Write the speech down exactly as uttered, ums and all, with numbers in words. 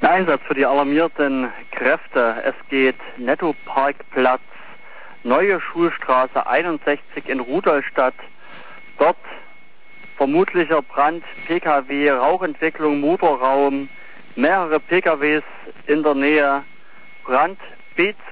Einsatz für die alarmierten Kräfte. Es geht Nettoparkplatz, Neue Schulstraße einundsechzig in Rudolstadt. Dort vermutlicher Brand, P K W, Rauchentwicklung, Motorraum, mehrere P K Ws in der Nähe, Brand B